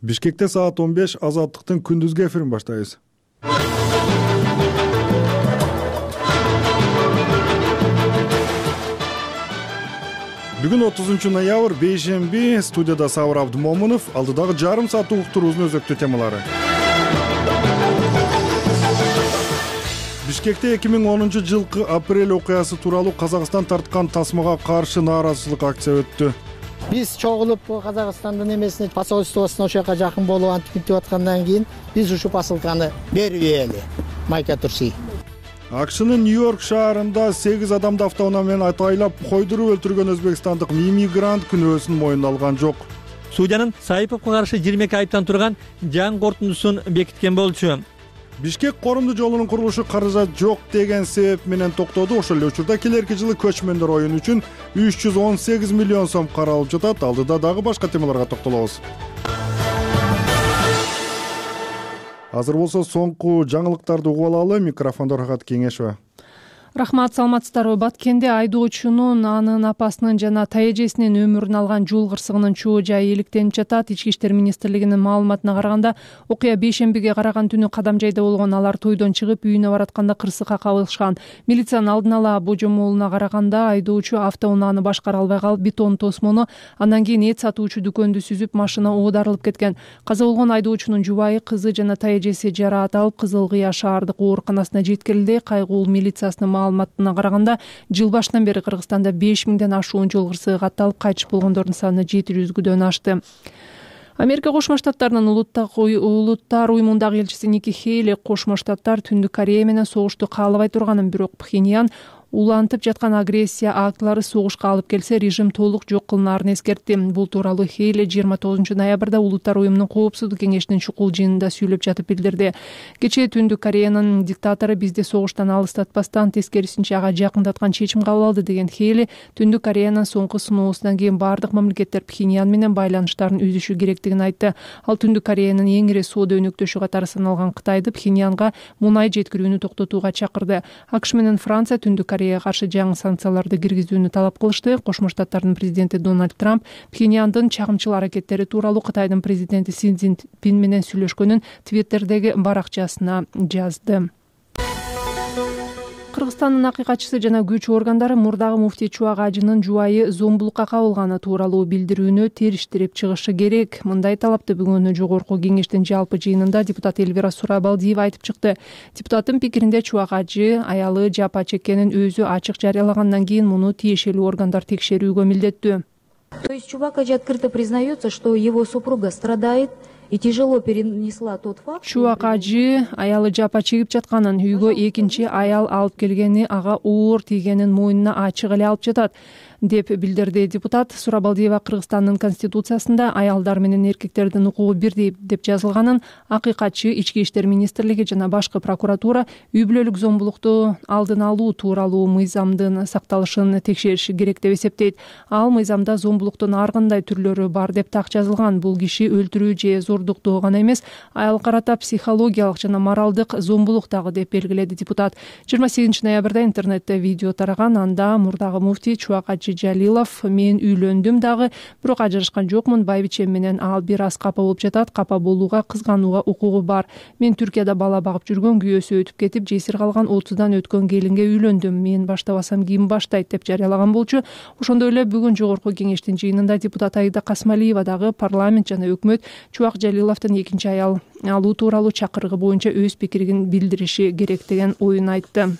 Бишкекте саат 15 Азаттыктын күндүзгү эфирин баштайбыз. Бүгүн 30 ноябрь бейшемби, студияда Сабыр Абдымомунов, алдыдагы жарым саат уктуруубуздун өзөктүү темалары. Бишкекте 2010 жылкы апрель окуясы тууралуу Казакстан тарткан тасмага каршы нааразычылык акция өттү. Биз чогулуп Казакстандын эмесине посольствосуна ошол жака жакын болуп антип деп аткандан кийин биз ушу посылканы бербейли. Майка Турси. АКШнын Нью-Йорк шаарында 8 адамды автоунаа менен атайлап койдуруп өлтүргөн өзбекстандык иммигрант күнөөсүн мойнуна алган жок. Судьянын Саиповго каршы 22 айыптан турган жаңы корутундусун бекиткен болчу. Бишкек корундуу жолунун курулушу каражат жок деген себеп менен токтоду. Ошол эле учурда келерки жылы көчмөндөр оюну үчүн 318 миллион сом каралып жатат. Алдыда дагы башка темаларга токтолобуз. Азыр болсо соңку жаңылыктарды угуп алалы. Микрофондо Рахат Кеңешова. Рахмат, саламатсыздарбы? Баткенде айдоочунун, анын апасынын жана тайэжесинин өмүрүн алган жол кырсыгынын чоо жайы иликтенип жатат. Ички иштер министрлигинин маалыматына караганда, окуя бейшембиге караган түнү Кадам жайда болгон. Алар тойдон чыгып үйүнө баратканда кырсыкка кабылышкан. Милициянын алдын ала божомолуна караганда, айдоочу автоунааны башкара албай калып, бетон тосмону, андан кийин эт сатуучу дүкөндү сүзүп, машина оодарылып кеткен. Каза болгон айдоочунун жубайы, кызы жана тайэжеси жараат алып, Кызыл Кыя шаардык ооруканасына жеткирилди. Кайгуул милициясынын маалыматына караганда, жыл башынан бери Кыргызстанда 5000ден ашуун жол кырсыгы катталып, кайтыш болгондордун саны 700дөн ашты. Америка Кошмо Штаттарынын улуттар уюмундагы элчиси Ники Хейли Кошмо Штаттар Түндүк Корея менен согушту каалабай турганын, бирок Пхеньян улантып жаткан агрессия актылары согушка алып келсе, режим толук жок кылынаарын эскертти. Бул тууралуу Хейли 29 ноябрда Улуттар уюмунун коопсуздук кеңешинин чукул жыйынында сүйлөп жатып билдирди. Кечээ Түндүк Кореянын диктатору бизди согуштан алыстатпастан, тескерисинче ага жакындаткан чечим кабыл алды деген Хейли Түндүк Кореянын соңку сыноосунан кийин бардык мамлекеттер Пхеньян менен байланыштарын үзүшү керектигин айтты. Ал Түндүк Кореянын эң ири соода өнөктөшү катары саналган Кытайды Пхеньянга мунай жеткирүүнү токтотууга чакырды. АКШ менен Франция Түндүк Кореяга каршы жаңы санкцияларды киргизүүнү талап кылышты. Кошмо Штаттардын президенти Дональд Трамп Пхеньяндын чагымчыл аракеттери тууралуу Кытайдын президенти Си Цзиньпин менен сүйлөшкөнүн Твиттердеги баракчасына жазды. Кыргызстандын акыйкатчысы жана күч органдары мурдагы муфтий Чубак Ажынын жубайы зомбулукка кабылганы тууралуу билдирүүнү териштирип чыгышы керек. Мындай талапты бүгүн жогорку кеңештин жалпы жыйынында депутат Эльвира Сурабалдиева айтып чыкты. Депутаттын пикиринде Чубак Ажы аялы жапа чеккенин өзү ачык жарыялагандан кийин муну тиешелүү органдар текшерүүгө милдеттүү. То есть Чубак Ажы открыто признается, что его супруга страдает и тяжело перенесла тот факт. Чубак Ажы аялы жапа чегип жатканын, үйгө экинчи аял алып келгени, ага оор тийгенин мойнуна ачык эле алып жатат деп билдирди депутат. Сурабалдиева Кыргызстандын конституциясында аялдар менен эркектердин укугу бирдей деп жазылганын, акыйкатчы Ички иштер министрлиги жана башкы прокуратура үй бүлөлүк зомбулукту алдын алуу тууралуу мыйзамдын сакталышын текшериши керек деп эсептейт. Ал мыйзамда зомбулуктун ар кандай түрлөрү бар деп так жазылган. Бул киши өлтүрүү же зордуктоо гана эмес, аял карата психологиялык жана моралдык зомбулук дагы деп белгиледи депутат. 28 ноябрда интернетте видео тараган. Анда мурдагы муфтий Чубак Ажы Жалилов: мен үйлөндүм дагы, бирок ажырашкан жокмун, байбичем менен ал бир аз капа болуп жатат, капа болууга, кызганууга укугу бар. Мен Түркияда бала багып жүргөн, күйөөсү өтүп кетип, жесир калган 30дан өткөн келинге үйлөндүм. Мен баштабасам ким баштайт деп жарыялаган болчу. Ошондой эле бүгүн жогорку кеңештин жыйынында депутат Аида Касмалиева дагы парламент жана өкмөт Чубак Жалиловдун экинчи аял алуу тууралуу чакырыгы боюнча өз пикирин билдириши керек деген оюн айтты.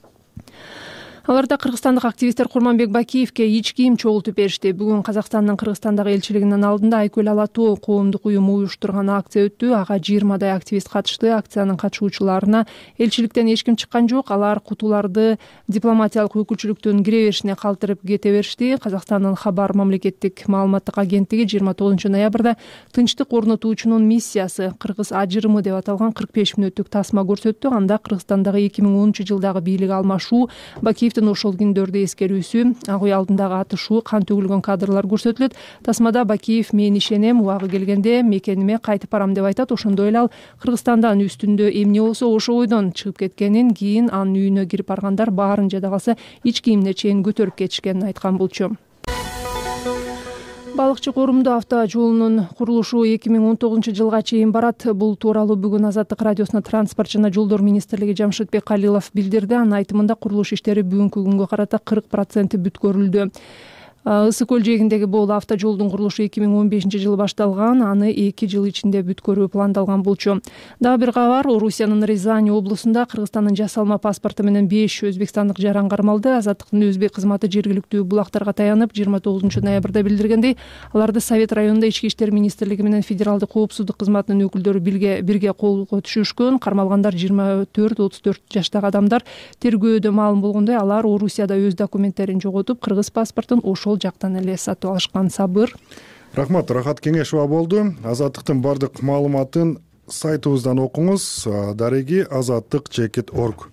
Аларда кыргызстандык активисттер Курманбек Бакиевке ич кийим чогултуп беришти. Бүгүн Казакстандын Кыргызстандагы элчилигинин алдында Айкөл Алатоо коомдук уюму уюштурган акция өттү. Ага 20дай активист катышты. Акциянын катышуучуларына элчиликтен эч ким чыккан жок. Алар кутуларды дипломатиялык өкүлчүлүктүн кире беришине калтырып кете беришти. Казакстандын Хабар мамлекеттик маалыматтык агенттиги 29 ноябрда тынчтык орнотуучунун миссиясы кыргыз ажырымы деп аталган 45 мүнөттүк тасма көрсөттү. Анда Кыргызстандагы 2010 жылдагы бийлик алмашуу, Бакиев ошол күндөрдү эскерүүсү, ак үй алдындагы атышуу, кан төгүлгөн кадрлар көрсөтүлөт. Тасмада Бакиев: мен ишенем, убагы келгенде мекениме кайтып барам деп айтат. Ошондой эле ал Кыргызстандан үстүндө эмне болсо ошо ойдон чыгып кеткенин, кийин анын үйүнө кирип баргандар баарын жада калса ич кийимине чейин көтөрүп кетишкенин айткан болчу. Балыкчы Корумду автожолунун курулушу 2019 чейин барат. Бул тууралуу бүгүн Азаттык радиосуна транспорт жана жолдор министрлиги Жамшитбек Калилов билдирди. Анын айтымында курулуш иштери бүгүнкү күнгө карата 40% бүткөрүлдү. Ысык көл жээгиндеги бул автожолдун курулушу 2015 башталган, аны 2 жыл ичинде бүткөрүү пландалган болчу. Дагы бир кабар, Орусиянын Рязань облусунда Кыргызстандын жасалма паспорту менен 5 өзбекстандык жаран кармалды. Азаттыктын өзбек кызматы жергиликтүү булактарга таянып 29 ноябрда билдиргендей, аларды Совет районунда Ички иштер министрлиги менен Федералдык коопсуздук кызматынын өкүлдөрү бирге колго түшүшкөн. Кармалгандар 24-34 жаштагы адамдар. Тергөөдө маалым болгондой, алар Орусияда өз документтерин жоготуп, кыргыз паспортун ошол жактан эле сатып алышкан. Сабыр. Рахмат, Рахат Кеңешова болду. Азаттыктын бардык маалыматын сайтыбыздан окуңуз. Дареги azattik.org.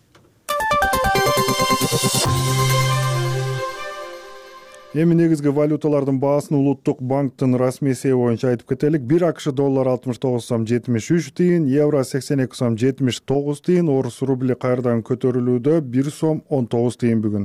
Эми негизги валюталардын баасын Улуттук банктын расмий эсеби боюнча айтып кетелик. 1 АКШ доллар 69,73 тыйын, евро 82,79 тыйын, орус рубли кайрадан көтөрүлүүдө 1 сом 19 тыйын бүгүн.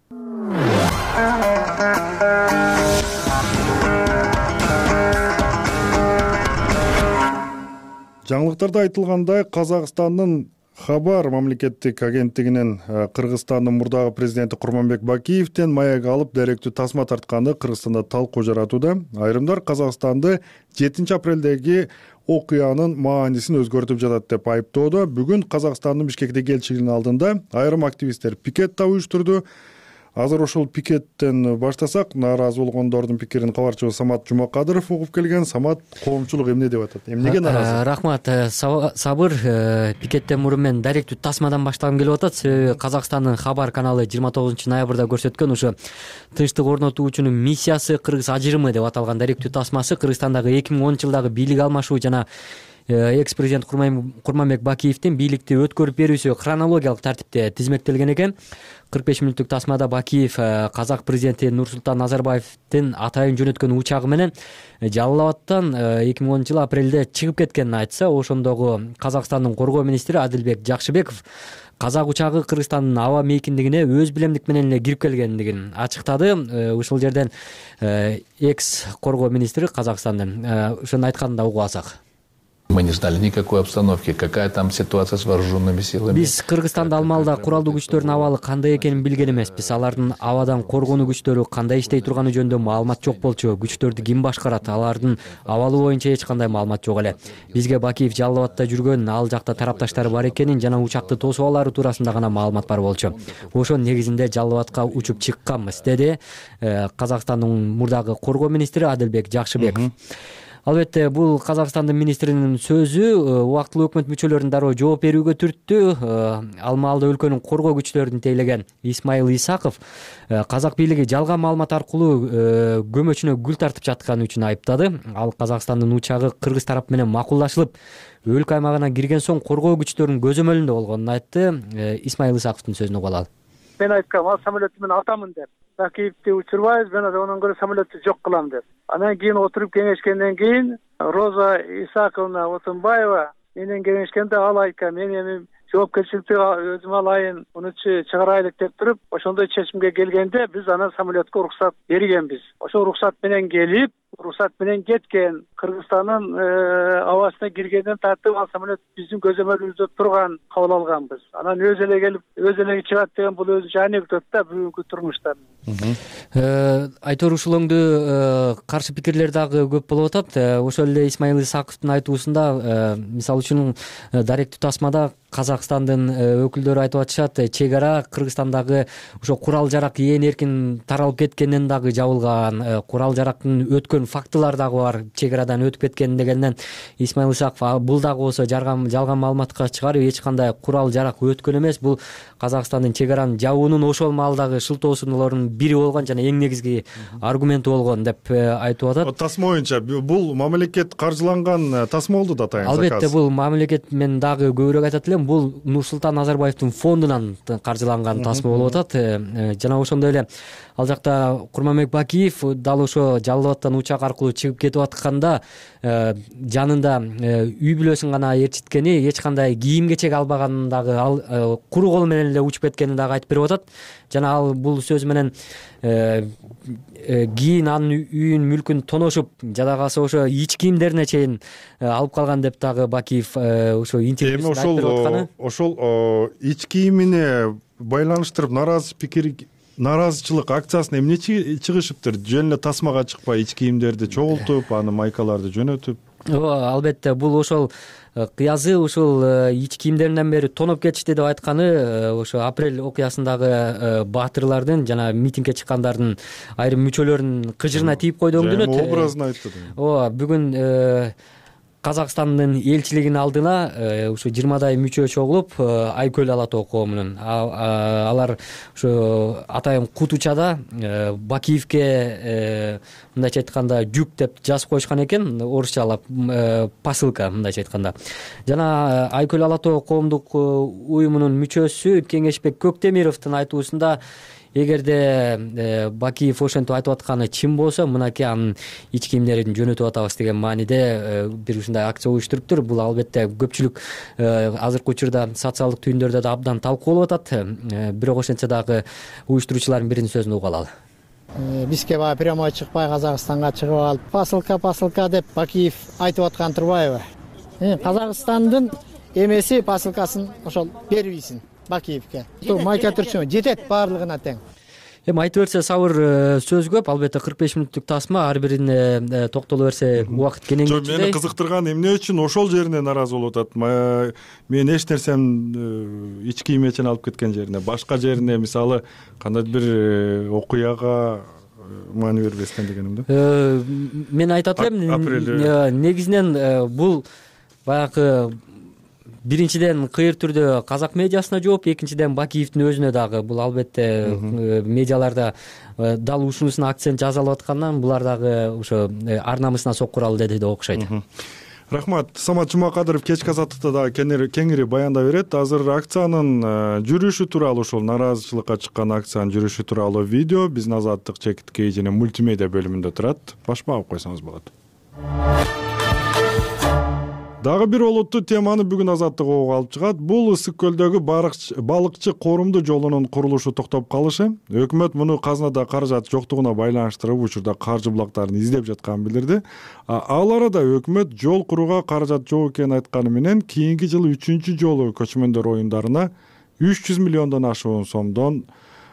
Жаңылыктарда айтылгандай, Казакстандын Хабар мамлекеттик агенттигинин Кыргызстандын мурдагы президенти Курманбек Бакиевден маяк алып даректүү тасма тартканды Кыргызстанда талкуу жаратууда. Айрымдар Казакстанды 7 апрелдеги окуянын маанисин өзгөртүп жатат деп айыптоодо. Бүгүн Казакстандын Бишкектеги элчилигинин алдында айрым активисттер пикет уюштурду. Азыр ошол пикеттен баштасак, нааразы болгондордун пикирин кабарчыбыз Самат Жумакадыров угуп келген. Самат, коомчулук эмне деп атат? Эмнеге нааразы? Рахмат, Сабыр, пикеттен мурун мен даректүү тасмадан баштагым келип атат. Себеби Казакстандын Хабар каналы 29 ноябрда көрсөткөн ушу тынчтык орнотуучунун миссиясы кыргыз ажырымы деп аталган даректүү тасмасы Кыргызстандагы 2010 жылдагы бийлик алмашуу жана экс-президент Курманбек Бакиевдин бийликти өткөрүп берүүсү хронологиялык тартипте тизмектелген экен. 45 мүнөттүк тасмада Бакиев казак президенти Нурсултан Назарбаевдин атайын жөнөткөн учагы менен Жалал Абадтан 2010 жылы апрелде чыгып кеткенин айтса, ошондогу Казакстандын коргоо министри Адилбек Жакшыбеков казак учагы Кыргызстандын аба мейкиндигине өз билемдик менен эле кирип келгендигин ачыктады. Ушул жерден экс коргоо министри Казакстандын ошону айтканын да угуп алсак. Мы не знали никакой обстановки, какая там ситуация с вооруженными силами. Биз Кыргызстанда алмалда куралдуу күчтөрдүн абалы кандай экенин билген эмеспиз. Алардын абадан коргонуу күчтөрү кандай иштей турганы жөнүндө маалымат жок болчу. Күчтөрдү ким башкарат? Алардын абалы боюнча эч кандай маалымат жок эле. Бизге Бакиев Жалал Абадта жүргөн, ал жакта тарапташтары бар экенин жана учакты тосуп алары туурасында гана маалымат бар болчу. Ошонун негизинде Жалал Абадка учуп чыкканбыз, деди Казакстандын мурдагы коргоо министри Адилбек Жакшыбеков. Албетте, бул Казакстандын министринин сөзү убактылуу өкмөт мүчөлөрүн дароо жооп берүүгө түрттү. Ал маалда өлкөнүн коргоо күчтөрүн тейлеген Исмаил Исаков казак бийлиги жалган маалымат аркылуу көмөчүнө гүл тартып жатканы үчүн айыптады. Ал Казакстандын учагы кыргыз тарап менен макулдашылып, өлкө аймагына кирген соң коргоо күчтөрүнүн көзөмөлүндө болгонун айтты. Исмаил Исаковдун сөзүн угуп алалы. Мен айткам, ал самолетту мен атамын деп. Бакиевди учурбайбыз, мен анан көрө самолетту жок кылам деп. Анан кийин отуруп кеңешкенден кийин Роза Исаковна Отунбаева менен кеңешкенде ал айткан, мен эми жоопкерчиликти өзүм алайын, муну чыгарайлык деп туруп, ошондой чечимге келгенде биз анан самолетко уруксат бергенбиз. Ошол уруксат менен келип, уруксат менен кеткен. Кыргызстандын абасына киргенден тартып ал самолет биздин көзөмөлүбүздө турган кабыл алганбыз. Анан өзү эле келип, өзү эле чыгат деген бул өзүнчө анекдот да бүгүнкү турмуштан. Айтор ушулоңду каршы пикирлер дагы көп болуп атат. Ошол эле Исмаил Исаковдун айтуусунда, мисалы үчүн даректүү тасмада Казакстандын өкүлдөрү айтып атышат, чек ара Кыргызстандагы ошо курал жарак ээн эркин таралып кеткенинен дагы жабылган, курал жарактын өткөн фактылар дагы бар, чек арадан өтүп кеткен дегенден Исмаил Исаков бул дагы болсо жалган маалыматка чыгарып, эч кандай курал жарак өткөн эмес. Бул Казакстандын чек аранын жабуунун ошол маалдагы шылтоосуналарынын бири болгон жана эң негизги аргументи болгон деп айтып атат. Тасма боюнча бул мамлекет каржыланган тасма болду да атайын. Албетте, бул мамлекет мен дагы көбүрөөк айтат элем, бул Нурсултан Назарбаевдин фондунан каржыланган тасма болуп атат. Жана ошондой эле ал жакта Курманбек Бакиев дал ошо Жалал Абадтан учак учак аркылуу чыгып кетип атканда жанында үй бүлөсүн гана ээрчиткени, эч кандай кийим кечек албаганын дагы, ал куру кол менен эле учуп кеткенин дагы айтып берип атат. Жана ал бул сөзү менен кийин анын үйүн мүлкүн тоношуп, жада калса ошо ич кийимдерине чейин алып калган деп дагы Бакиев ошо интервьюсунда айтып берип атканы. Ошол ич кийимине байланыштырып нараазычылык акциясына эмне чыгышыптыр? Жөн эле тасмага чыкпай ич кийимдерди чогултуп, аны майкаларды жөнөтүп. Албетте, бул ошол кыязы ушул ич кийимдеринен бери тоноп кетишти деп айтканы ошо апрель окуясындагы баатырлардын жана митингге чыккандардын айрым мүчөлөрүнүн кыжырына тийип койду өңдөнөт. Образын айтты. Бүгүн Казакстандын элчилигинин алдына ушу 20дай мүчө чогулуп, Айкөл ала тоо коомунун алар ушу атайын кутучада Бакиевке мындайча айтканда жүк деп жазып коюшкан экен, орусчалап посылка мындайча айтканда. Жана Айкөл ала тоо коомдук уюмунун мүчөсү Кеңешбек Көктемировдун айтуусунда, эгерде Бакиев ошентип айтып атканы чын болсо, мынакей анын ич кийимдерин жөнөтүп атабыз деген мааниде бир ушундай акция уюштуруптур. Бул албетте көпчүлүк азыркы учурда социалдык түйүндөрдө да абдан талкуулап атат. Бирок ошентсе дагы уюштуруучулардын биринин сөзүн угуп алалы. Бизге баягы прямой чыкпай Казакстанга чыгып алып, посылка деп Бакиев айтып аткан турбайбы? Казакстандын эмеси посылкасын ошол бербейсин Бакиевке. Майка түрчү жетет баардыгына тең. Айтып берсе сабыр сөз көп, албетте 45 мүнөттүк тасма, ар бирине токтоло берсе убакыт кенеңдейт. Мени кызыктырган эмне үчүн ошол жерине нааразы болуп атат? Мен эч нерсем ич кийим эчен алып кеткен жерине, башка жерине, мисалы кандайдыр бир окуяга маани бербестен дегеним да. Мен айтат элем, негизинен бул баягы биринчиден кыйыр түрдө казак медиасына жооп, экинчиден Бакиевдин өзүнө дагы. Бул албетте медиаларда дал ушунусуна акцент жасалып аткандан булар дагы ошо ар намысына соккуралы деди деп окшойт. Рахмат. Самат Жумакадыров кечки азаттыкта дагы кеңири баяндап берет. Азыр акциянын жүрүшү тууралуу, ошол нааразычылыкка чыккан акциянын жүрүшү тууралуу видео биздин Азаттык чекиткей жана мультимедиа бөлүмүндө турат. Баш багып койсоңуз болот. Дагы бир олуттуу теманы бүгүн Азаттык ого алып чыгат. Бул Ысык көлдөгү балыкчы корумду жолунун курулушу токтоп калышы. Өкмөт муну казнада каражат жоктугуна байланыштырып, учурда каржы булактарын издеп жатканын билдирди. Ал арада өкмөт жол курууга каражат жок экенин айтканы менен кийинки жылы 3-чү жолу көчмөндөр оюндарына 300 миллиондон ашуун сомдон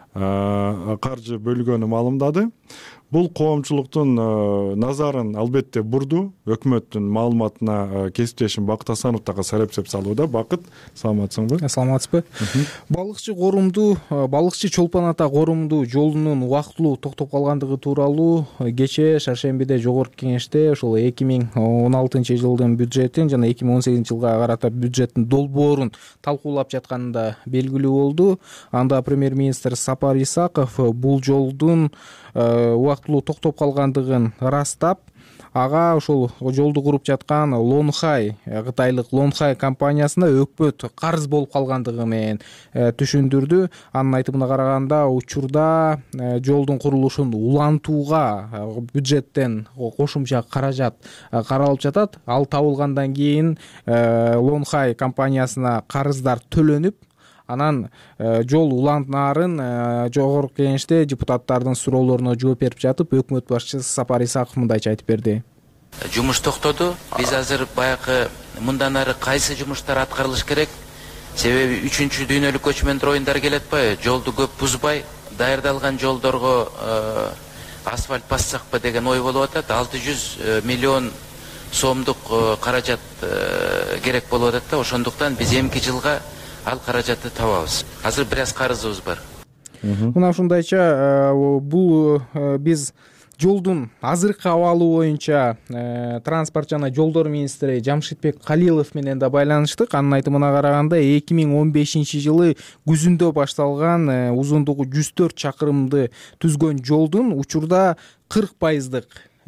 каржы бөлгөнү маалымдады. Бул коомчулуктун назарын албетте бурду. Өкмөттүн маалыматына кесиптешим Бакыт Асанов дагы сарапчылык салууда. Бакыт, саламатсыңбы? Саламатсызбы? Балыкчы корумду, балыкчы Чолпон ата корумду жолунун убактылуу токтоп калгандыгы тууралуу кечээ шаршембиде жогорку кеңеште ошол 2016-жылдын бюджетин жана 2018-жылга карата бюджеттин долбоорун талкуулап жатканында белгилүү болду. Анда премьер-министр Сапар Исаков бул жолдун убактылуу токтоп калгандыгын ырастап, ага ошол жолду куруп жаткан Лонхай, кытайлык Лонхай компаниясына өкмөт карыз болуп калгандыгы менен түшүндүрдү. Анын айтымына караганда, учурда жолдун курулушун улантууга бюджеттен кошумча каражат каралып жатат. Ал табылгандан кийин Лонхай компаниясына карыздар төлөнүп, анан жол уланарын жогорку кеңеште депутаттардын суроолоруна жооп берип жатып, өкмөт башчысы Сапар Исаков мындайча айтып берди. Жумуш токтоду. Биз азыр баягы мындан ары кайсы жумуштар аткарылыш керек? Себеби 3-чү дүйнөлүк көчмөндөр оюндары келет атпайбы? Жолду көп бузбай, даярдалган жолдорго асфальт бассакпы деген ой болуп атат. 600 миллион сомдук каражат керек болуп атат да. Ошондуктан биз эмки жылга ал каражатты табабыз. Азыр бир аз карызыбыз бар. Мына ушундайча бул биз жолдун азыркы абалы боюнча транспорт жана жолдор министри Жамшитбек Калилов менен да байланыштык. Анын айтымына караганда 2015-жылы күзүндө башталган узундугу 104 чакырымды түзгөн жолдун учурда 40%,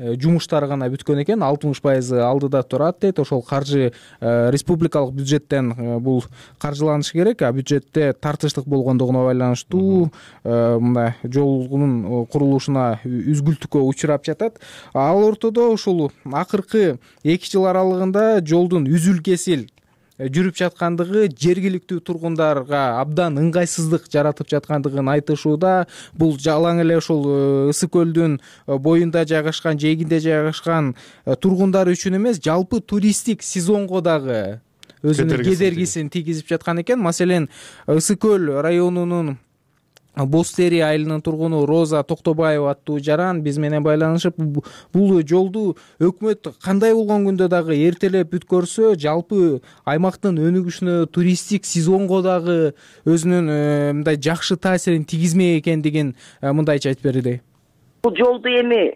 жумуштар гана бүткөн экен, 60% алдыда турат дейт. Ошол каржы республикалык бюджеттен бул каржыланышы керек, а бюджетте тартыштык болгондугуна байланыштуу мындай жолдун курулушуна үзгүлтүккө учурап жатат. Ал ортодо ушул акыркы 2 жыл аралыгында жолдун үзүл кесил жүрүп жаткандыгы жергиликтүү тургундарга абдан ыңгайсыздык жаратып жаткандыгын айтышууда. Бул жалаң эле ушул Ысык көлдүн боюнда жайгашкан, жээгинде жайгашкан тургундар үчүн эмес, жалпы туристтик сезонго дагы өзүнүн кедергисин тийгизип жаткан экен. Маселен, Ысык көл районунун Бостери айылынын тургуну Роза Токтобаева аттуу жаран биз менен байланышып, бул жолду өкмөт кандай болгон күндө дагы эртелеп бүткөрсө, жалпы аймактын өнүгүшүнө, туристтик сезонго дагы өзүнүн мындай жакшы таасирин тийгизмек экендигин мындайча айтып берди. Бул жолду эми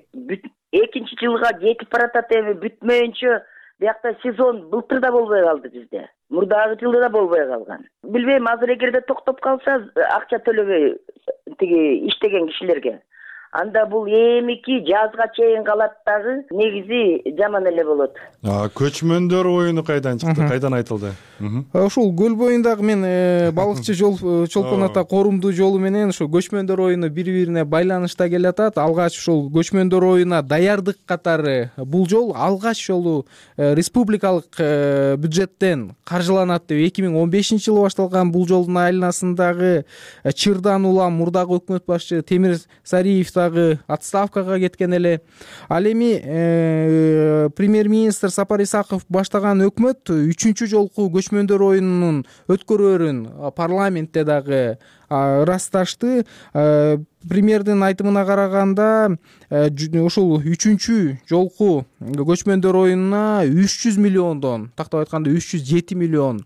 2 жылга жетип баратат, эми бүтмөйүнчө биякта сезон былтыр да болбой калды бизде. Мурдагы жылда да болбой калган. Билбейм, азыр эгерде токтоп калса, акча төлөбөй тиги иштеген кишилерге, анда бул эмики жазга чейин калат дагы, негизи жаман эле болот. Көчмөндөр оюну кайдан чыкты, кайдан айтылды? Ушул көл боюндагы мен балыкчы чолпон ата корумдуу жолу менен ушу көчмөндөр оюну бири-бирине байланышта келатат. Алгач ушул көчмөндөр оюна даярдык катары бул жол алгач жолу республикалык бюджеттен каржыланат деп 2015-жылы башталган. Бул жолдун айланасындагы Чырдан улам мурдагы өкмөт башчы Темир Сариев дагы отставкага кеткен эле. Ал эми премьер-министр Сапар Исаков баштаган өкмөт 3-чү жолку көчмөндөр оюнунун өткөрөрүн парламентте дагы ырасташты. Премьердин айтымына караганда, ушул 3-чү жолку көчмөндөр оюнуна 300 миллиондон, тактап айтканда 307 миллион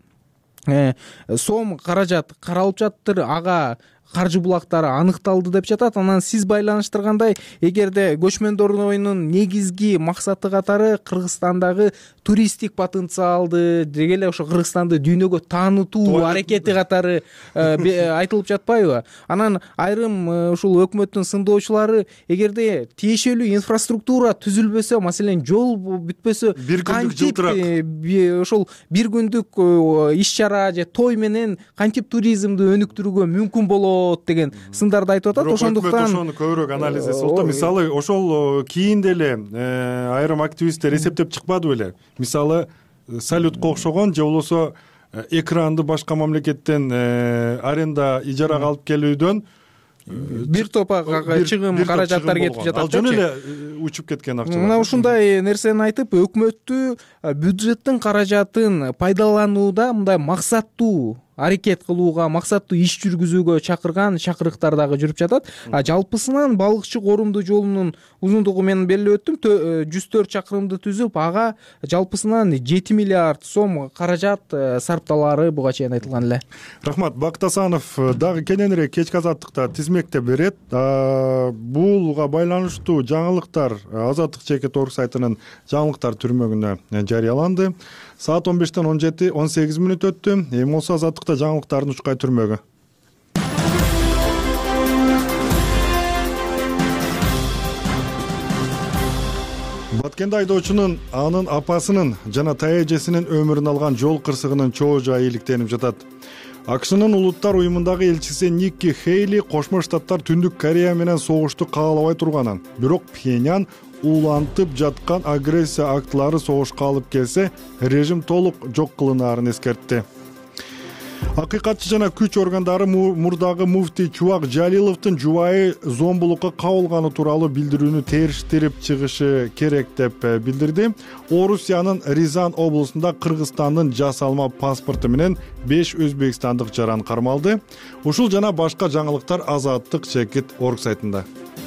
сом каражат каралып жатыр. Ага каржы булактары аныкталды деп жатат. Анан сиз байланыштыргандай, эгерде көчмөндөр оюнунун негизги максаты катары Кыргызстандагы туристтик потенциалды, деги эле ошо Кыргызстанды дүйнөгө таанытуу аракети катары айтылып жатпайбы? Анан айрым ушул өкмөттүн сындоочулары, эгерде тиешелүү инфраструктура түзүлбөсө, маселен жол бүтпөсө, кантип ошол бир күндүк иш-чара же той менен кантип туризмди өнүктүрүүгө мүмкүн болот деген сындарды айтып атат. Ошондуктан ошону көбүрөөк анализ эсеп, мисалы ошол кийин деле айрым активисттер эсептеп чыкпады беле? Мисалы салютка окшогон же болбосо экранды башка мамлекеттен аренда ижарага алып келүүдөн бир топ чыгым каражаттар кетип жатат. Ал жөн эле учуп кеткен акча. Мына ушундай нерсени айтып, өкмөттү бюджеттин каражатын пайдаланууда мындай максаттуу аракет кылууга, максаттуу иш жүргүзүүгө чакырган чакырыктар дагы жүрүп жатат. Жалпысынан балыкчы корумдуу жолунун узундугу мен белгилеп өттүм, 104 чакырымды түзүп, ага жалпысынан 7 миллиард сом каражат сарпталары буга чейин айтылган эле. Рахмат. Бакыт Асанов дагы кененирээк кечки азаттыкта тизмектеп берет. Булга байланыштуу жаңылыктар Азаттык чекит орг сайтынын жаңылыктар түрмөгүнө жарыяланды. Саат 15-тен 17-18 мүнөт өттү. Эми болсо Азаттыкта жаңылыктардын учкай түрмөгү. Баткенде айдоочунун, анын апасынын жана таяжесинин өмүрүн алган жол кырсыгынын чоо жайы иликтенип жатат. АКШнын улуттар уюмундагы элчиси Никки Хейли Кошмо Штаттар Түндүк Корея менен согушту каалабай турганын, бирок Пхеньян улантып жаткан агрессия актылары согушка алып келсе, режим толук жок кылынаарын эскертти. Акыйкатчы жана күч органдары мурдагы муфтий Чубак Жалиловдун жубайы зомбулукка кабылганы тууралуу билдирүүнү териштирип чыгышы керек деп билдирди. Орусиянын Рязань облусунда Кыргызстандын жасалма паспорту менен 5 өзбекстандык жаран кармалды. Ушул жана башка жаңылыктар Азаттык чекит орг сайтында.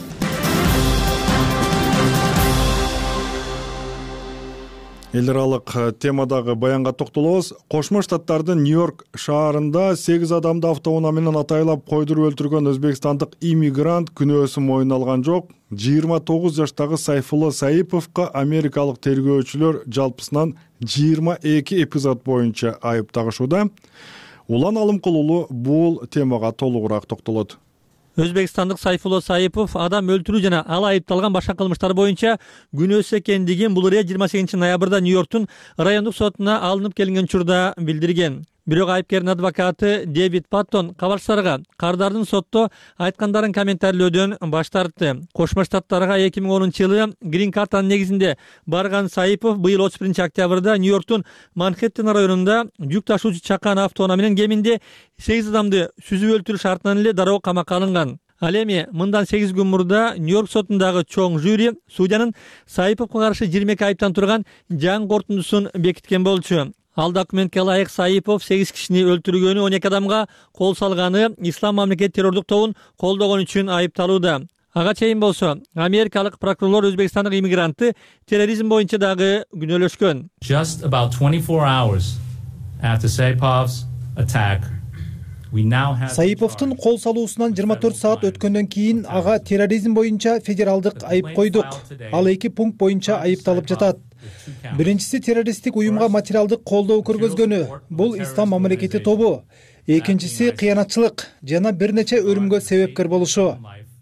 Эл аралык темадагы баянга токтолобуз. Кошмо Штаттардын Нью-Йорк шаарында 8 адамды автоунаа менен атайлап койдуруп өлтүргөн өзбекстандык иммигрант күнөөсүн мойнуна алган жок. 29 жаштагы Сайфулла Саиповго америкалык тергөөчүлөр жалпысынан 22 эпизод боюнча айып тагышууда. Улан Алымкулулу бул темага толугураак токтолот. Өзбекстандык Сайфулло Сайипов адам өлтүрүү жана ал айыпталган башка кылмыштар боюнча күнөөсүз экендигин бул ирет 28 ноябрда Нью-Йорктун райондук сотуна алынып келинген учурда билдирген. Бирок айыпкердин адвокаты Дэвид Паттон кабарчыларга кардардын сотто айткандарын комментарийлөөдөн баш тартты. Кошмо Штаттарга 2010-жылы грин картанын негизинде барган Сайипов быйыл 31 октябрда Нью-Йорктун Манхэттен районунда жүк ташуучу чакан автоунаа менен кеминде 8 адамды сүзүп өлтүрүү шартынан эле дароо камакка алынган. Ал эми мындан 8 күн мурда Нью-Йорк сотундагы чоң жюри судьянын Сайиповго каршы 22 айыптан турган жаңы корутундусун бекиткен болчу. Ал документке ылайык Сайипов 8 кишини өлтүргөнү, 12 адамга кол салганы, Ислам мамлекет террордук тобун колдогон үчүн айыпталууда. Ага чейин болсо, америкалык прокурорлор өзбекстандык иммигрантты терроризм боюнча дагы күнөөлөшкөн. Just about 24 hours after Saipov's attack, Сайиповдун кол салуусунан 24 саат өткөндөн кийин ага терроризм боюнча федералдык айып койдук. Ал 2 пункт боюнча айыпталып жатат. Биринчиси террористтик уюмга материалдык колдоо көргөзгөнү. Бул Ислам мамлекети тобу. Экинчиси кыянатчылык жана бир нече өлүмгө себепкер болушу.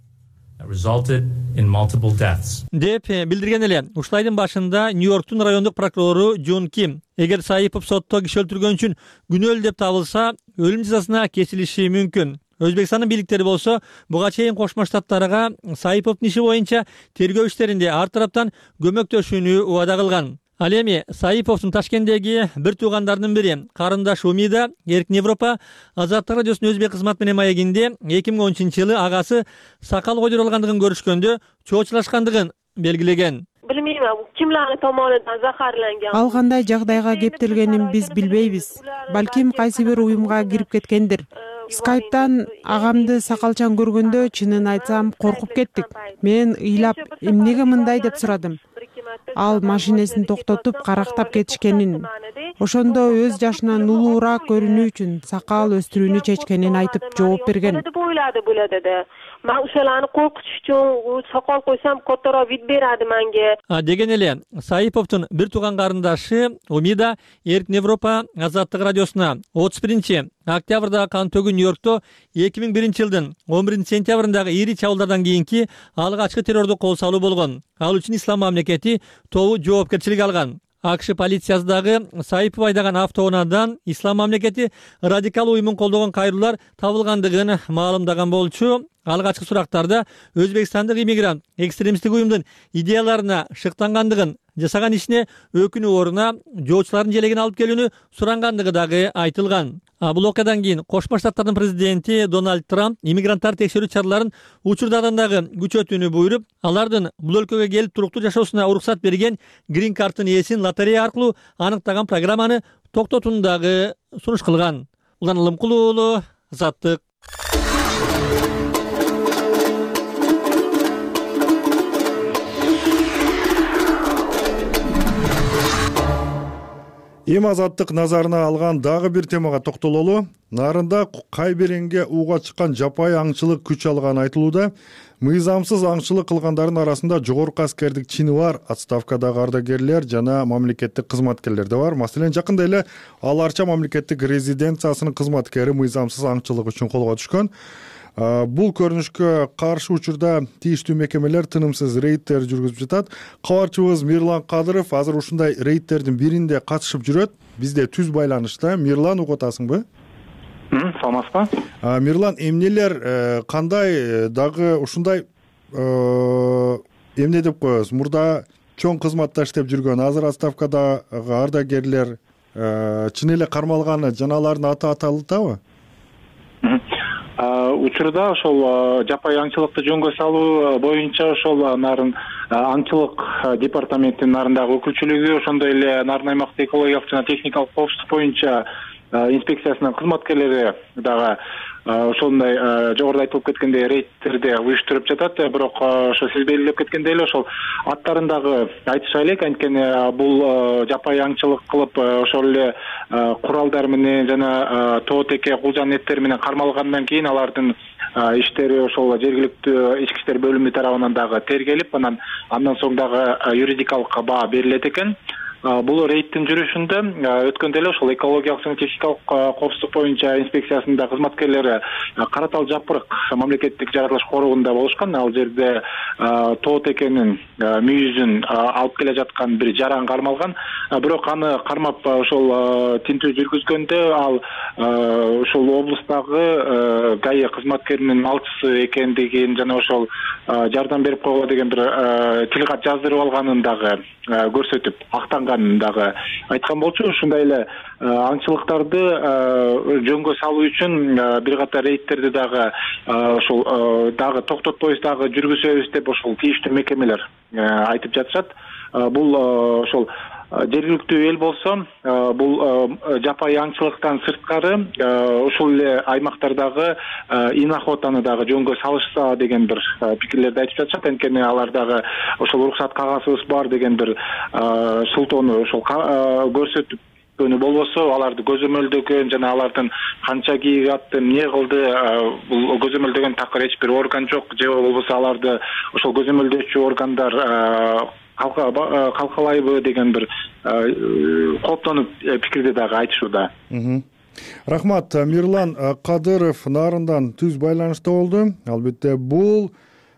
Деп билдирген эле. Ушул айдын башында Нью-Йорктун райондук прокурору Джон Ким эгер Сайипов сотто киши өлтүргөн үчүн күнөөлүү деп табылса, өлүм жазасына кесилиши мүмкүн. Өзбекстандын бийликтери болсо, буга чейин Кошмо Штаттарга Сайиповдун иши боюнча тергөө иштеринде ар тараптан көмөктөшүүнү убада кылган. Ал эми Сайиповдун Ташкенттеги бир туугандарынын бири карындаш Умида Эркин Европа Азаттык радиосунун өзбек кызматы менен маегинде 2010-жылы агасы сакал койдурулгандыгын көрүшкөндө чоочулашкандыгын белгилеген. Bilmiyorum, kimlerin tomonidan zaharlangan. Ал кандай жагдайга кептелгенин биз билбейбиз. Балким кайсы бир уюмга кирип кеткендир. Скайптан агамды сакалчан көргөндө чынын айтсам коркуп кеттик. Мен ыйлап, эмнеге мындай деп сурадым. Ал машинесин токтотуп карактап кетишкенин, ошондо өз жашынан улуураак көрүнүү үчүн сакал өстүрүүнү чечкенин айтып жооп берген. Мен ошоларны коркутуш үчүн сакал койсом котора вид берди менге. Деген эле Сайиповдун бир тууган карындашы Умида Эркин Европа Азаттык радиосуна 31 октябрда кантөгү Нью-Йоркто 2001-жылдын 11 сентябрындагы ири чабуулдардан кийинки алгачкы террордук кол салуу болгон. Ал үчүн Ислам мамлекети тобу жоопкерчилик алган. АКШ полициясы дагы Сайипов айдаган автоунаадан Ислам мамлекети радикал уюмун колдогон кайрылуулар табылгандыгын маалымдаган болчу. Алгачкы сурактарда өзбекстандык иммигрант экстремисттик уюмдун идеяларына шыктангандыгын, жасаган ишине өкүнүү ордуна жоочулардын желегин алып келүүнү сурангандыгы дагы айтылган. Бул окуядан кийин Кошмо Штаттардын президенти Дональд Трамп иммигранттар текшерүү чараларын учурдардан дагы күчөтүүнү буйруп, алардын бул өлкөгө келип туруктуу жашоосуна уруксат берген грин картын ээсин лотерея аркылуу аныктаган программаны токтотууну дагы сунуш кылган. Улан Алымкулуу уулу, Азаттык. Эми Азаттык назарына алган дагы бир темага токтололу. Нарында Кайберенге ууга чыккан жапайы аңчылык күч алганы айтылууда. Мыйзамсыз аңчылык кылгандардын арасында жогорку аскердик чини бар, отставкадагы ардагерлер жана мамлекеттик кызматкерлер да бар. Маселен, жакында эле Ал Арча мамлекеттик резиденциясынын кызматкери мыйзамсыз аңчылык үчүн колго түшкөн. Бул көрүнүшкө каршы учурда тийиштүү мекемелер тынымсыз рейдтер жүргүзүп жатат. Кабарчыбыз Мирлан Кадыров азыр ушундай рейдтердин биринде катышып жүрөт. Бизде түз байланышта. Мирлан, угуп атасыңбы? Саламатсызбы? Мирлан, эмнелер кандай дагы ушундай эмне деп коебуз? Мурда чоң кызматта иштеп жүргөн, азыр отставкадагы ардагерлер чын эле кармалганы жана алардын аты аталытабы? Учурда ошол жапайы аңчылыкты жөнгө салуу боюнча ошол нарын аңчылык департаментинин нарындагы өкүлчүлүгү, ошондой эле нарын аймактык экологиялык жана техникалык коопсуздук боюнча инспекциясынын кызматкерлери дагы ошондой жогоруда айтылып кеткендей рейдтерди уюштуруп жатат. Бирок ошо сиз белгилеп кеткендей эле ошол аттарын дагы айтыша элек, анткени бул жапайы аңчылык кылып ошол эле куралдар менен жана тоо теке кулжан неттер менен кармалгандан кийин алардын иштери ошол жергиликтүү ички иштер бөлүмү тарабынан дагы тергелип, андан соң дагы юридикалык баа берилет экен. бул рейдтин жүрүшүндө өткөндө эле ошол экологиялык жана техникалык коопсуздук боюнча инспекциясынын кызматкерлери Каратал Жапырык мамлекеттик жаратылыш корогунда болушкан. Ал жерде тоо текенин мүйүзүн алып келе жаткан бир жаран кармалган. Бирок аны кармап ошол тинтүү жүргүзгөндө ал ошол облустагы ГАИ кызматкеринин малчысы экендигин жана ошол жардам берип койгула деген бир тил кат жаздырып алганын дагы көрсөтүп актанганын дагы айткан болчу. Ушундай эле аңчылыктарды жөнгө салуу үчүн бир катар рейдтерди дагы ошол дагы токтотпойбуз, дагы жүргүзөбүз деп ошол тийиштүү мекемелер айтып жатышат. Бул ошол жергиликтүү эл болсо бул жапайы аңчылыктан сырткары ушул эле аймактардагы ин охотаны дагы жөнгө салышса деген бир пикирлерди айтып жатышат. Анткени алар дагы ошол уруксат кагазыбыз бар деген бир шылтоону ошол көрсөтүп болбосо аларды көзөмөлдөгөн жана алардын канча кийик атты, эмне кылды, бул көзөмөлдөгөн такыр эч бир орган жок, же болбосо аларды ошол көзөмөлдөөчү органдар калкалайбы деген бир кооптонуп пикирди дагы айтышууда. Рахмат. Мирлан Кадыров Нарындан түз байланышта болду. Албетте бул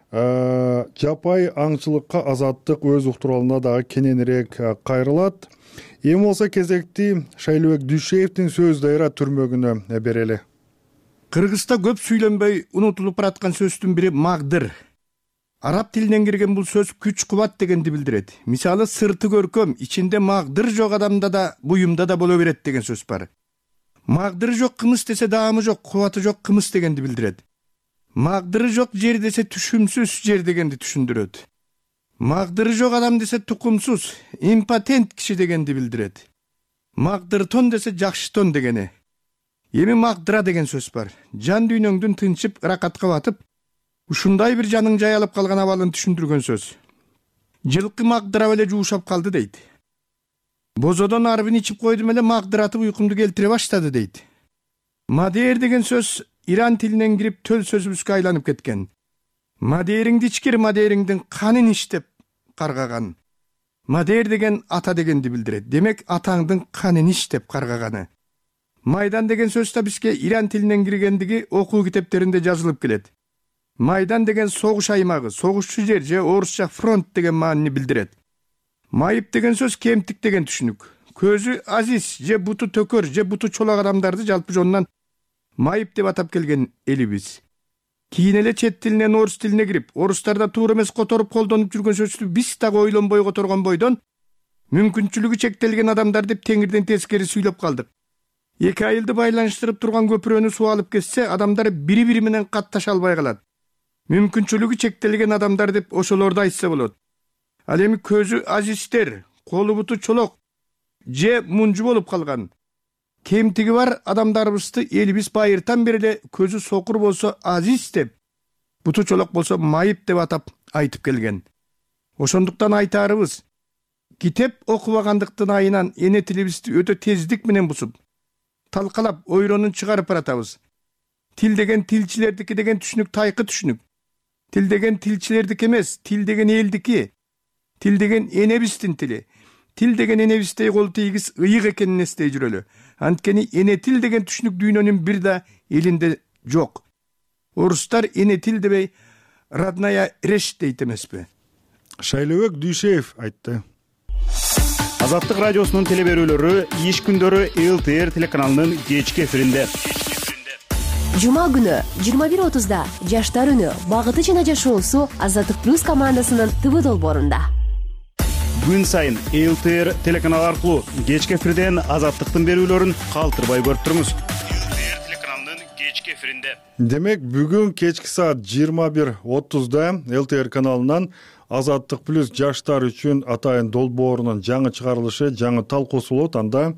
жапай аңчылыкка азаттык өз уктуралына дагы кененирээк кайрылат. Эми болсо кезекти Шайлообек Дүйшеевдин сөз дайра түрмөгүнө берели. Кыргызста көп сүйлөнбөй унутулуп бараткан сөздүн бири магдыр. Араб тилинен кирген бул сөз күч кубат дегенди билдирет. Мисалы сырты көркөм, ичинде магдыр жок адамда да, буюмда да боло берет деген сөз бар. Магдыры жок кымыз десе даамы жок, кубаты жок кымыз дегенди билдирет. Магдыры жок жер десе түшүмсүз жер дегенди түшүндүрөт. Магдыры жок адам десе тукумсуз, импотент киши дегенди билдирет. Магдыртон десе жакшытон дегени. Эми магдыра деген сөз бар. Жан дүйнөңдүн тынчып, ыракатка батып, ушундай бир жаның жаялып калган абалын түшүндүргөн сөз. Жылкы магдырап эле жуушап калды дейт. Бозодон арбын ичип койдум эле магдыратып уйкумду келтире баштады дейт. Мадер деген сөз Иран тилинен кирип төл сөзүбүзгө айланып кеткен. Мадериңди ичкир, мадериңдин канын ич деп каргаган. Мадер деген ата дегенди билдирет. Демек атаңдын канын ич деп каргаганы. Майдан деген сөз да бизге Иран тилинен киргендиги окуу китептеринде жазылып келет. Майдан деген согуш аймагы, согушчу жер же орусча фронт деген маанини билдирет. Майып деген сөз кемтик деген түшүнүк. Көзү азиз же буту төкөр же буту чолак адамдарды жалпы жонунан майып деп атап келген элибиз. Кийин эле чет тилинен орус тилине кирип, орустарда туура эмес которуп колдонуп жүргөн сөздү биз дагы ойлонбой которгон бойдон мүмкүнчүлүгү чектелген адамдар деп теңирден тескери сүйлөп калдык. Эки айылды байланыштырып турган көпүрөнү суу алып кетсе, адамдар бири-бири менен катташа албай калат. Мүмкүнчүлүгү чектелген адамдар деп ошолорду айтса болот. Ал эми көзү азиздер, колу буту чолок же мунжу болуп калган. Кемтиги бар адамдарыбызды элибиз байыртан бери эле көзү сокур болсо азиз деп, буту чолок болсо майып деп атап айтып келген. Ошондуктан айтаарыбыз, китеп окубагандыктын айынан эне тилибизди өтө тездик менен бузуп, талкалап ойронун чыгарып баратабыз. Тил деген тилчилердики деген түшүнүк тайкы түшүнүк. Тил деген тилчилердики эмес, тил деген элдики. Тил деген энебиздин тили. Тил деген энебиздей кол тийгиз ыйык экенин эстей жүрөлү. Анткени эне тил деген түшүнүк дүйнөнүн бир да элинде жок. Орустар эне тил дебей родная речь дейт эмеспи? Шайлообек Дүйшеев айтты. Азаттык радиосунун телеберүүлөрү иш күндөрү ЛТР телеканалынын кечки эфиринде. Жума күнү 21:30да Жаштар үнү багыты жана жашоосу Азаттык плюс командасынын ТВ долбоорунда. Күн сайын ЛТР телеканалы аркылуу кечки эфирден Азаттыктын берүүлөрүн калтырбай көрүп туруңуз. ЛТР телеканалынын кечки эфиринде. Демек бүгүн кечки саат 21:30да ЛТР каналынан Азаттык плюс жаштар үчүн атайын долбоорунун жаңы чыгарылышы, жаңы талкуусу болот. Анда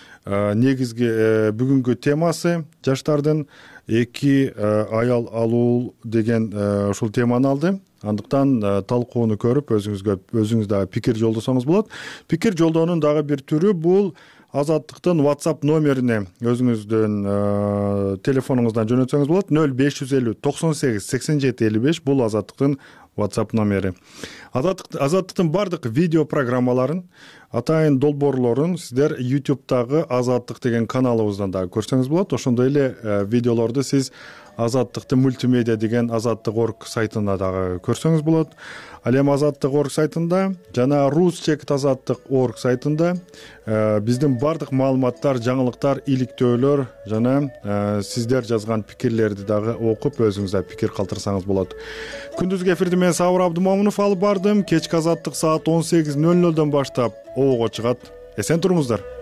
негизги бүгүнкү темасы жаштардын эки аял алуу деген ушул теманы алды. Андыктан талкууну көрүп өзүңүз дагы пикир жолдосоңуз болот. Пикир жолдоонун дагы бир түрү бул Азаттыктын WhatsApp номерине өзүңүздүн телефонуңуздан жөнөтсөңүз болот. 0550 98 87 55 бул Азаттыктын WhatsApp номери. Азаттыктын бардык видео программаларын, атайын долбоорлорун сиздер YouTube'дагы Азаттык деген каналыбыздан дагы көрсөңүз болот. Ошондой эле видеолорду сиз Азаттыкты мультимедиа деген Азаттык.org сайтына дагы көрсөңүз болот. Ал эми Азаттык.org сайтында жана Ruscheck Азаттык.org сайтында биздин бардык маалыматтар, жаңылыктар, иликтөөлөр жана сиздер жазган пикирлерди дагы окуп өзүңүздөр пикир калтырсаңыз болот. Күндүзгү эфирди мен Сабыр Абдымомунов алып бардым. Кечки Азаттык саат 18:00 баштап обого чыгат. Эсен туруңуздар.